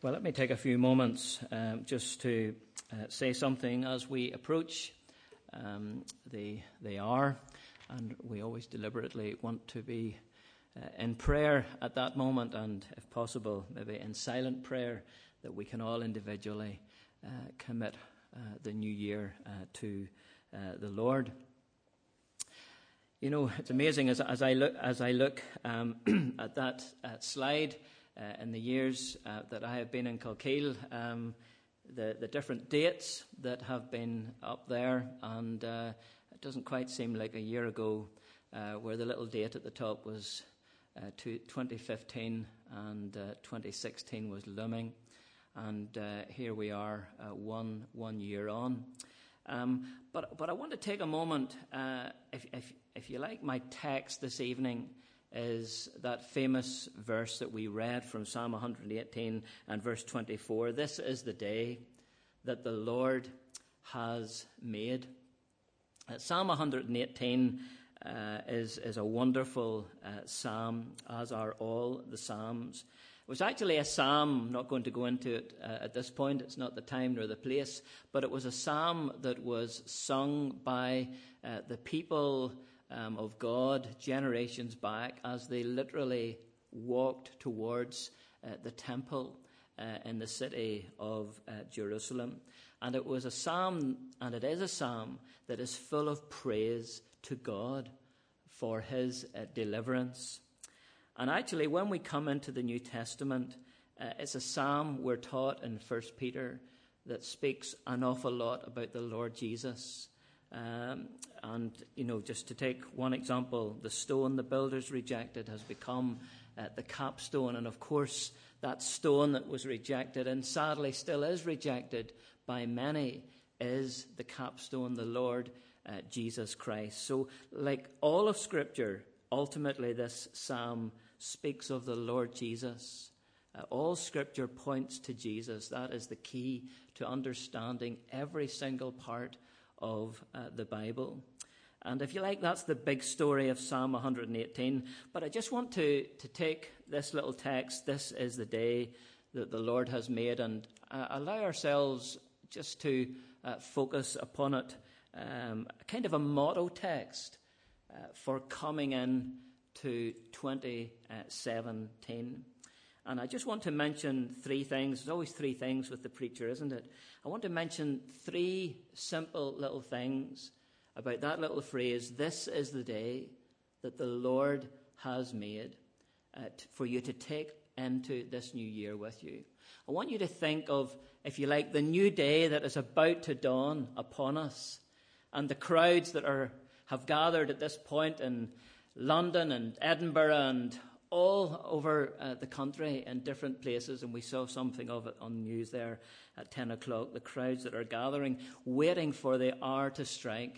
Well, let me take a few moments just to say something as we approach the hour, and we always deliberately want to be in prayer at that moment, and if possible, maybe in silent prayer, that we can all individually commit the new year to the Lord. You know, it's amazing as I look at that slide. In the years that I have been in Kilkeel, the different dates that have been up there, and it doesn't quite seem like a year ago where the little date at the top was 2015 and 2016 was looming, and here we are one year on. But I want to take a moment, if you like, my text this evening is that famous verse that we read from Psalm 118 and verse 24. This is the day that the Lord has made. Psalm 118 is a wonderful psalm, as are all the psalms. It was actually a psalm, I'm not going to go into it at this point, it's not the time nor the place, but it was a psalm that was sung by the people of God generations back as they literally walked towards the temple in the city of Jerusalem. And it was a psalm, and it is a psalm, that is full of praise to God for his deliverance. And actually, when we come into the New Testament, it's a psalm we're taught in 1 Peter that speaks an awful lot about the Lord Jesus. And, you know, just to take one example, the stone the builders rejected has become the capstone. And, of course, that stone that was rejected and sadly still is rejected by many is the capstone, the Lord Jesus Christ. So, like all of Scripture, ultimately this psalm speaks of the Lord Jesus. All Scripture points to Jesus. That is the key to understanding every single part of the Bible. And if you like, that's the big story of Psalm 118. But I just want to take this little text, this is the day that the Lord has made, and allow ourselves just to focus upon it, kind of a motto text for coming in to 2017. And I just want to mention three things. There's always three things with the preacher, isn't it? I want to mention three simple little things about that little phrase, this is the day that the Lord has made, for you to take into this new year with you. I want you to think of, if you like, the new day that is about to dawn upon us, and the crowds that have gathered at this point in London and Edinburgh and all over the country in different places, and we saw something of it on the news there at 10 o'clock, the crowds that are gathering, waiting for the hour to strike.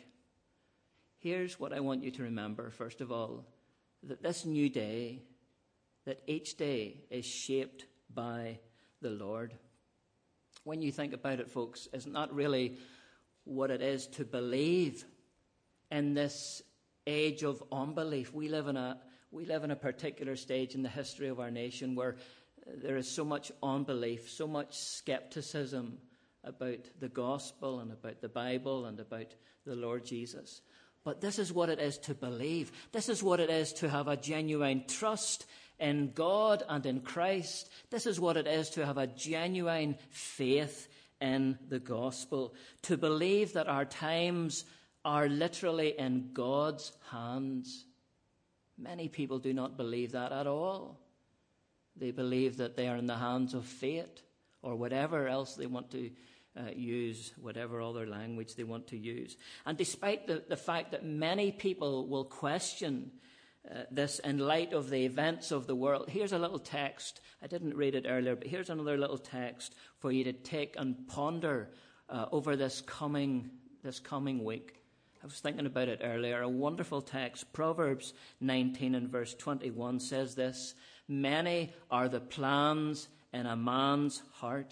Here's what I want you to remember, first of all, that this new day, that each day is shaped by the Lord. When you think about it, folks, isn't that really what it is to believe in this age of unbelief? We live in a particular stage in the history of our nation where there is so much unbelief, so much skepticism about the gospel and about the Bible and about the Lord Jesus. But this is what it is to believe. This is what it is to have a genuine trust in God and in Christ. This is what it is to have a genuine faith in the gospel. To believe that our times are literally in God's hands. Many people do not believe that at all. They believe that they are in the hands of fate or whatever else they want to use, whatever other language they want to use. And despite the fact that many people will question this in light of the events of the world, here's a little text. I didn't read it earlier, but here's another little text for you to take and ponder over this coming week. I was thinking about it earlier. A wonderful text. Proverbs 19 and verse 21 says this: many are the plans in a man's heart,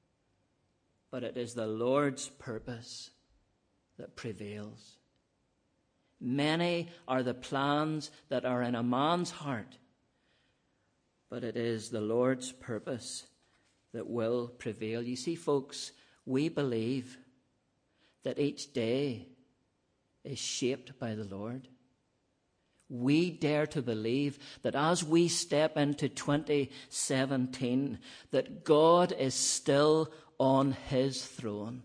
but it is the Lord's purpose that prevails. Many are the plans that are in a man's heart, but it is the Lord's purpose that will prevail. You see, folks, we believe that each day is shaped by the Lord. We dare to believe that as we step into 2017, that God is still on his throne.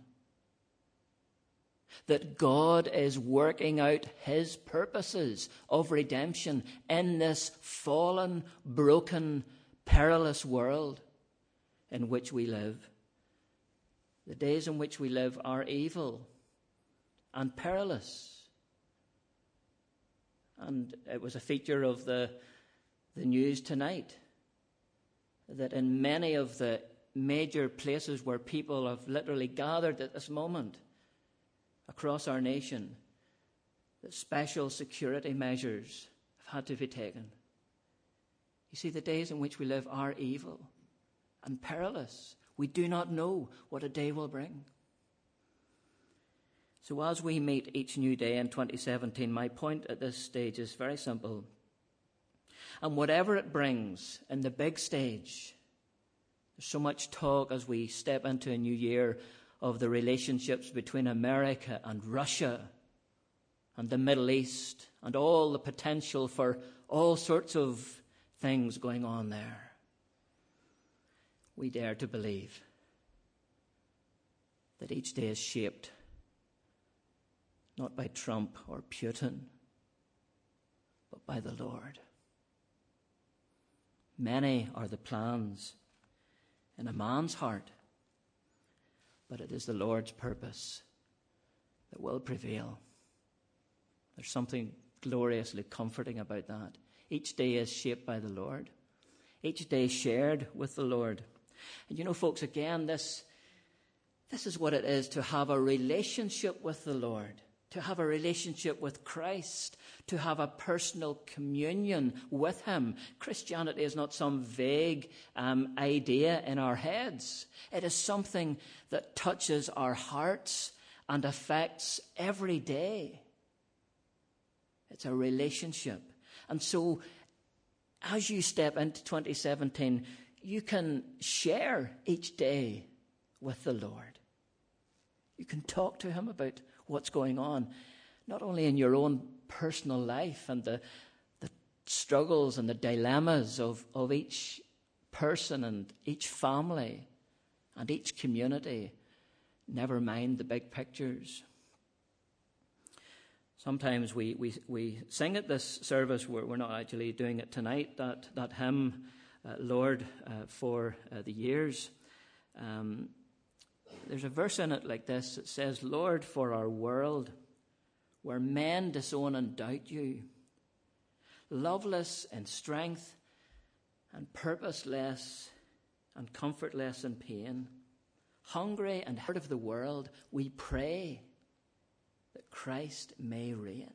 That God is working out his purposes of redemption in this fallen, broken, perilous world in which we live. The days in which we live are evil and perilous. And it was a feature of the news tonight that in many of the major places where people have literally gathered at this moment across our nation, that special security measures have had to be taken. You see, the days in which we live are evil and perilous. We do not know what a day will bring. So as we meet each new day in 2017, my point at this stage is very simple. And whatever it brings in the big stage, there's so much talk as we step into a new year of the relationships between America and Russia and the Middle East and all the potential for all sorts of things going on there. We dare to believe that each day is shaped not by Trump or Putin, but by the Lord. Many are the plans in a man's heart, but it is the Lord's purpose that will prevail. There's something gloriously comforting about that. Each day is shaped by the Lord. Each day shared with the Lord. And you know, folks, again, this is what it is to have a relationship with the Lord, to have a relationship with Christ, to have a personal communion with him. Christianity is not some vague idea in our heads. It is something that touches our hearts and affects every day. It's a relationship. And so, as you step into 2017, you can share each day with the Lord. You can talk to him about what's going on, not only in your own personal life and the struggles and the dilemmas of each person and each family and each community, never mind the big pictures. Sometimes we sing at this service. We're not actually doing it tonight, that hymn, Lord, for the years. There's a verse in it like this. It says, Lord, for our world, where men disown and doubt you, loveless in strength and purposeless and comfortless in pain, hungry and hurt of the world, we pray that Christ may reign.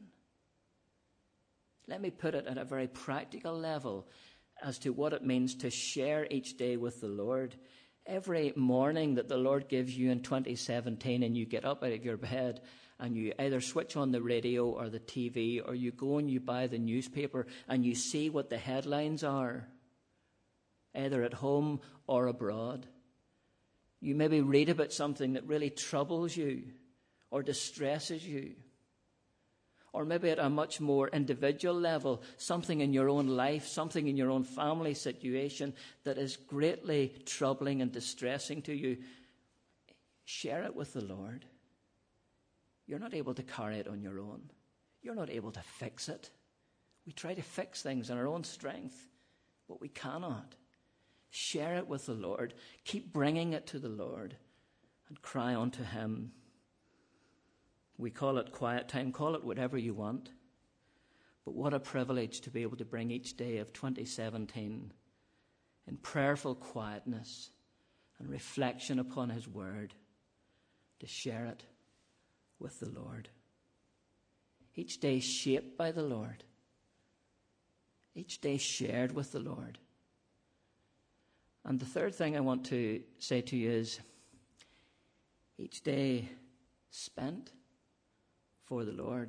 Let me put it at a very practical level as to what it means to share each day with the Lord. Every morning that the Lord gives you in 2017 and you get up out of your bed and you either switch on the radio or the TV or you go and you buy the newspaper and you see what the headlines are, either at home or abroad. You maybe read about something that really troubles you or distresses you. Or maybe at a much more individual level, something in your own life, something in your own family situation that is greatly troubling and distressing to you. Share it with the Lord. You're not able to carry it on your own. You're not able to fix it. We try to fix things in our own strength, but we cannot. Share it with the Lord. Keep bringing it to the Lord and cry unto him. We call it quiet time, call it whatever you want. But what a privilege to be able to bring each day of 2017 in prayerful quietness and reflection upon his word, to share it with the Lord. Each day shaped by the Lord. Each day shared with the Lord. And the third thing I want to say to you is, each day spent for the Lord.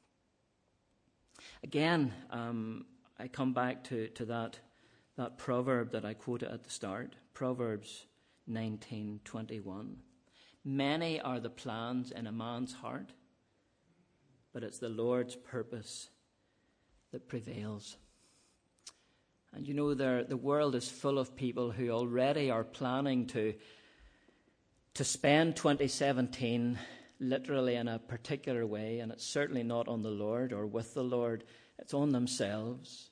Again, I come back to that proverb that I quoted at the start, Proverbs 19:21. Many are the plans in a man's heart, but it's the Lord's purpose that prevails. And you know, the world is full of people who already are planning to spend 2017 literally in a particular way, and it's certainly not on the Lord or with the Lord. It's on themselves.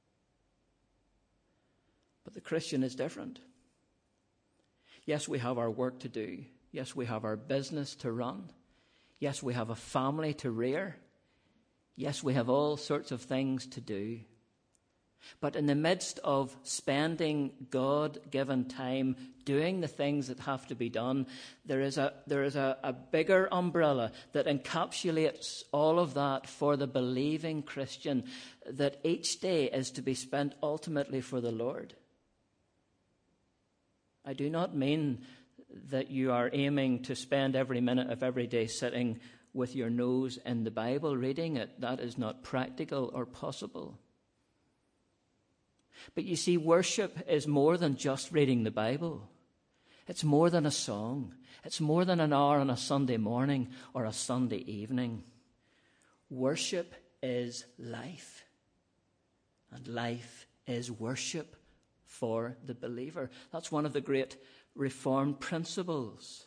But the Christian is different. Yes, we have our work to do. Yes, we have our business to run. Yes, we have a family to rear. Yes, we have all sorts of things to do. But in the midst of spending God-given time doing the things that have to be done, there is a bigger umbrella that encapsulates all of that for the believing Christian, that each day is to be spent ultimately for the Lord. I do not mean that you are aiming to spend every minute of every day sitting with your nose in the Bible reading it. That is not practical or possible. But you see, worship is more than just reading the Bible. It's more than a song. It's more than an hour on a Sunday morning or a Sunday evening. Worship is life. And life is worship for the believer. That's one of the great Reformed principles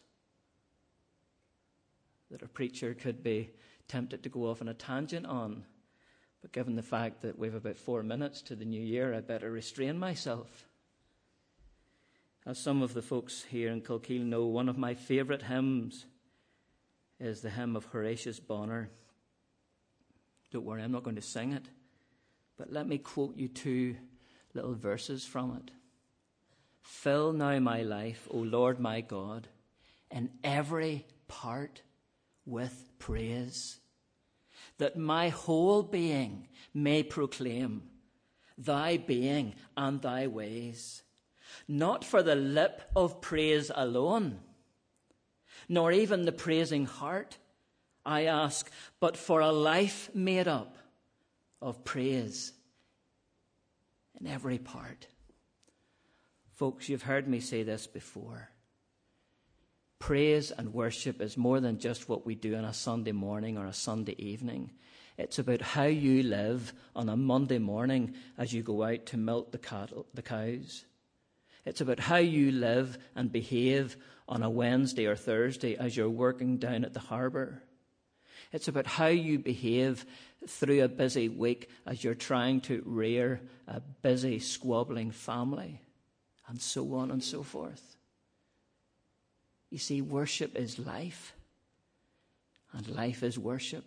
that a preacher could be tempted to go off on a tangent on. But given the fact that we have about 4 minutes to the new year, I better restrain myself. As some of the folks here in Kilkeel know, one of my favourite hymns is the hymn of Horatius Bonar. Don't worry, I'm not going to sing it. But let me quote you 2 little verses from it. Fill now my life, O Lord my God, in every part with praise, that my whole being may proclaim thy being and thy ways, not for the lip of praise alone, nor even the praising heart, I ask, but for a life made up of praise in every part. Folks, you've heard me say this before. Praise and worship is more than just what we do on a Sunday morning or a Sunday evening. It's about how you live on a Monday morning as you go out to milk the cows. It's about how you live and behave on a Wednesday or Thursday as you're working down at the harbour. It's about how you behave through a busy week as you're trying to rear a busy, squabbling family, and so on and so forth. You see, worship is life, and life is worship.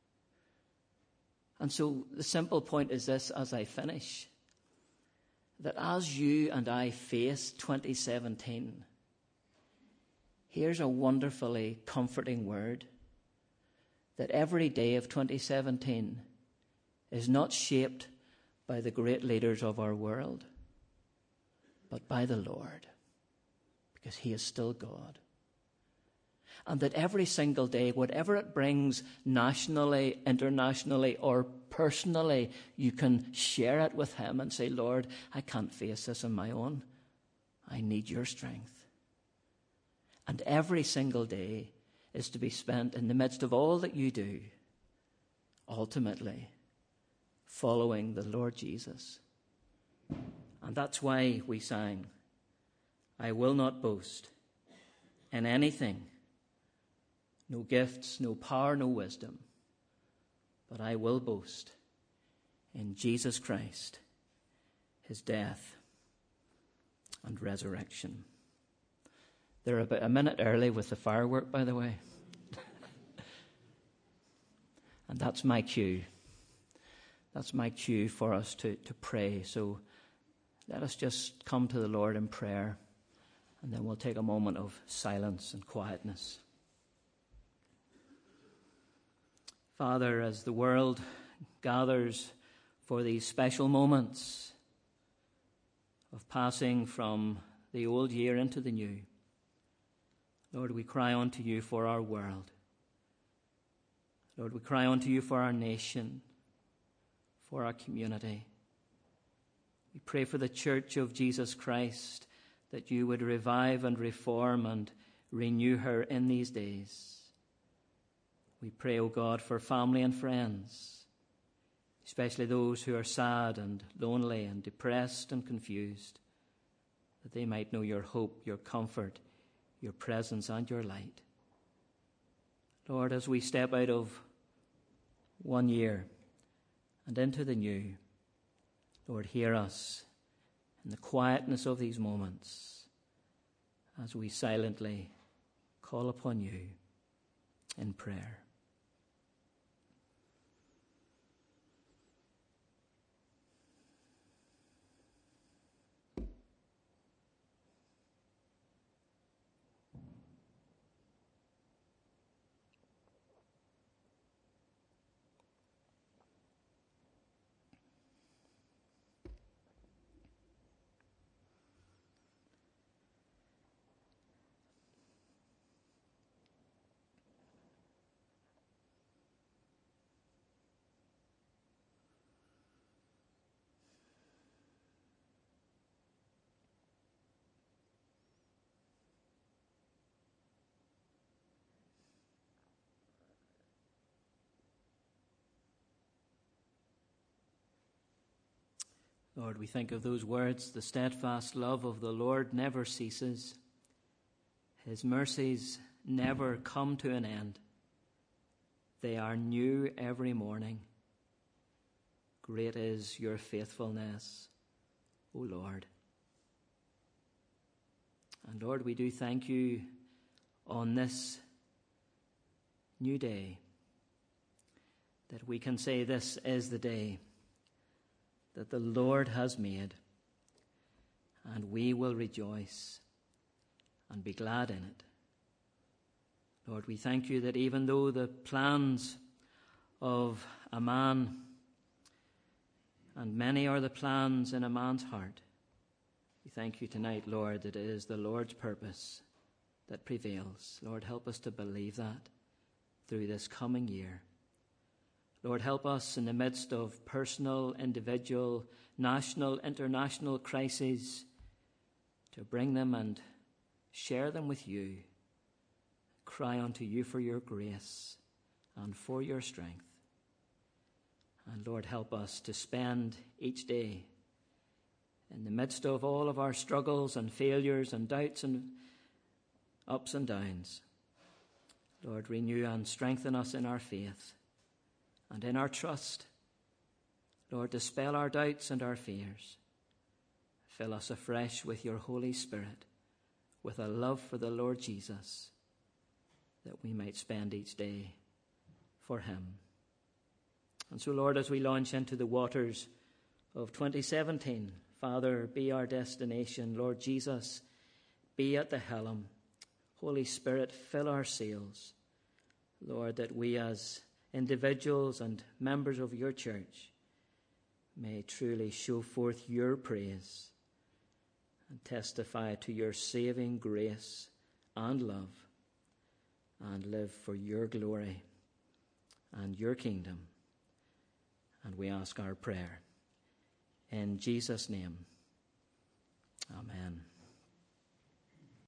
And so the simple point is this as I finish, that as you and I face 2017, here's a wonderfully comforting word, that every day of 2017 is not shaped by the great leaders of our world, but by the Lord, because he is still God. And that every single day, whatever it brings nationally, internationally, or personally, you can share it with him and say, Lord, I can't face this on my own. I need your strength. And every single day is to be spent in the midst of all that you do, ultimately following the Lord Jesus. And that's why we sang, I will not boast in anything, no gifts, no power, no wisdom, but I will boast in Jesus Christ, his death and resurrection. They're about a minute early with the firework, by the way. And that's my cue. That's my cue for us to pray. So let us just come to the Lord in prayer, and then we'll take a moment of silence and quietness. Father, as the world gathers for these special moments of passing from the old year into the new, Lord, we cry unto you for our world. Lord, we cry unto you for our nation, for our community. We pray for the Church of Jesus Christ that you would revive and reform and renew her in these days. We pray, O God, for family and friends, especially those who are sad and lonely and depressed and confused, that they might know your hope, your comfort, your presence and your light. Lord, as we step out of one year and into the new, Lord, hear us in the quietness of these moments as we silently call upon you in prayer. Lord, we think of those words, the steadfast love of the Lord never ceases. His mercies never come to an end. They are new every morning. Great is your faithfulness, O Lord. And Lord, we do thank you on this new day that we can say this is the day that the Lord has made, and we will rejoice and be glad in it. Lord, we thank you that even though the plans of a man, and many are the plans in a man's heart, we thank you tonight, Lord, that it is the Lord's purpose that prevails. Lord, help us to believe that through this coming year. Lord, help us in the midst of personal, individual, national, international crises to bring them and share them with you. Cry unto you for your grace and for your strength. And Lord, help us to spend each day in the midst of all of our struggles and failures and doubts and ups and downs. Lord, renew and strengthen us in our faith and in our trust. Lord, dispel our doubts and our fears. Fill us afresh with your Holy Spirit, with a love for the Lord Jesus, that we might spend each day for him. And so, Lord, as we launch into the waters of 2017, Father, be our destination. Lord Jesus, be at the helm. Holy Spirit, fill our sails. Lord, that we as individuals and members of your church may truly show forth your praise and testify to your saving grace and love and live for your glory and your kingdom. And we ask our prayer in Jesus' name. Amen.